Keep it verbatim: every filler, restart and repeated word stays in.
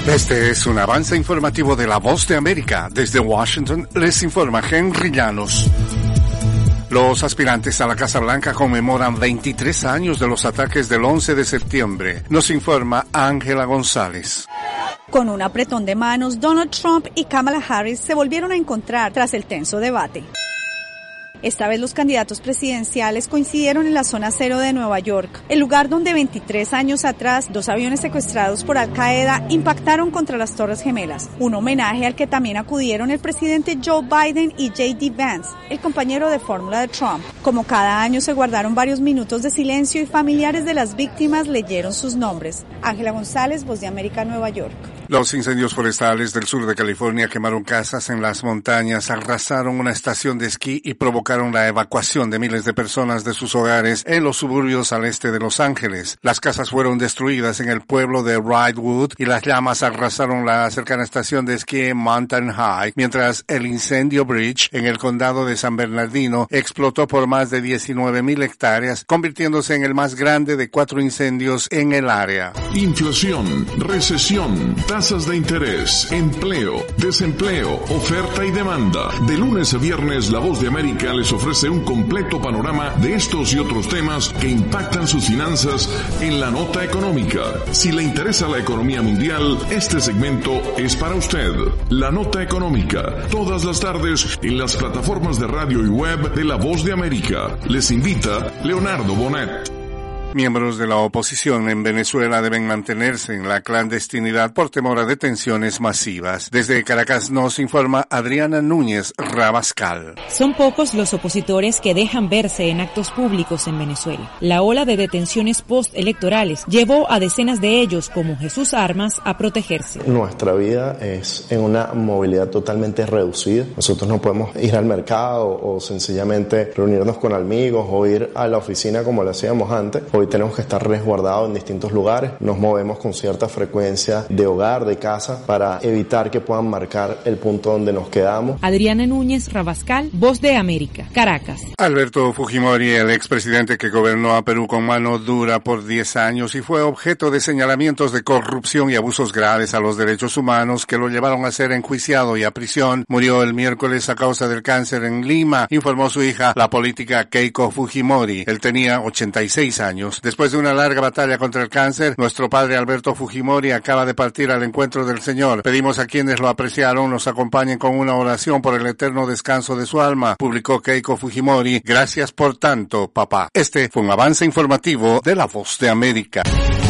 Este es un avance informativo de La Voz de América. Desde Washington les informa Henry Llanos. Los aspirantes a la Casa Blanca conmemoran veintitrés años de los ataques del once de septiembre. Nos informa Ángela González. Con un apretón de manos, Donald Trump y Kamala Harris se volvieron a encontrar tras el tenso debate. Esta vez los candidatos presidenciales coincidieron en la zona cero de Nueva York, el lugar donde veintitrés años atrás dos aviones secuestrados por Al Qaeda impactaron contra las Torres Gemelas, un homenaje al que también acudieron el presidente Joe Biden y J D Vance, el compañero de fórmula de Trump. Como cada año se guardaron varios minutos de silencio y familiares de las víctimas leyeron sus nombres. Ángela González, Voz de América, Nueva York. Los incendios forestales del sur de California quemaron casas en las montañas, arrasaron una estación de esquí y provocaron la evacuación de miles de personas de sus hogares en los suburbios al este de Los Ángeles. Las casas fueron destruidas en el pueblo de Wrightwood y las llamas arrasaron la cercana estación de esquí Mountain High, mientras el incendio Bridge en el condado de San Bernardino explotó por más de diecinueve mil hectáreas, convirtiéndose en el más grande de cuatro incendios en el área. Inflación, recesión, tasas de interés, empleo, desempleo, oferta y demanda. De lunes a viernes, La Voz de América les ofrece un completo panorama de estos y otros temas que impactan sus finanzas en La Nota Económica. Si le interesa la economía mundial, este segmento es para usted. La Nota Económica, todas las tardes en las plataformas de radio y web de La Voz de América. Les invita Leonardo Bonet. Miembros de la oposición en Venezuela deben mantenerse en la clandestinidad por temor a detenciones masivas. Desde Caracas nos informa Adriana Núñez Rabascal. Son pocos los opositores que dejan verse en actos públicos en Venezuela. La ola de detenciones postelectorales llevó a decenas de ellos, como Jesús Armas, a protegerse. Nuestra vida es en una movilidad totalmente reducida. Nosotros no podemos ir al mercado o sencillamente reunirnos con amigos o ir a la oficina como lo hacíamos antes. Hoy tenemos que estar resguardados en distintos lugares. Nos movemos con cierta frecuencia de hogar, de casa, para evitar que puedan marcar el punto donde nos quedamos. Adriana Núñez Rabascal, Voz de América, Caracas. Alberto Fujimori, el expresidente que gobernó a Perú con mano dura por diez años y fue objeto de señalamientos de corrupción y abusos graves a los derechos humanos que lo llevaron a ser enjuiciado y a prisión, murió el miércoles a causa del cáncer en Lima, informó su hija, la política Keiko Fujimori. Él tenía ochenta y seis años. Después de una larga batalla contra el cáncer, nuestro padre Alberto Fujimori acaba de partir al encuentro del Señor. Pedimos a quienes lo apreciaron nos acompañen con una oración por el eterno descanso de su alma, publicó Keiko Fujimori. Gracias por tanto, papá. Este fue un avance informativo de La Voz de América.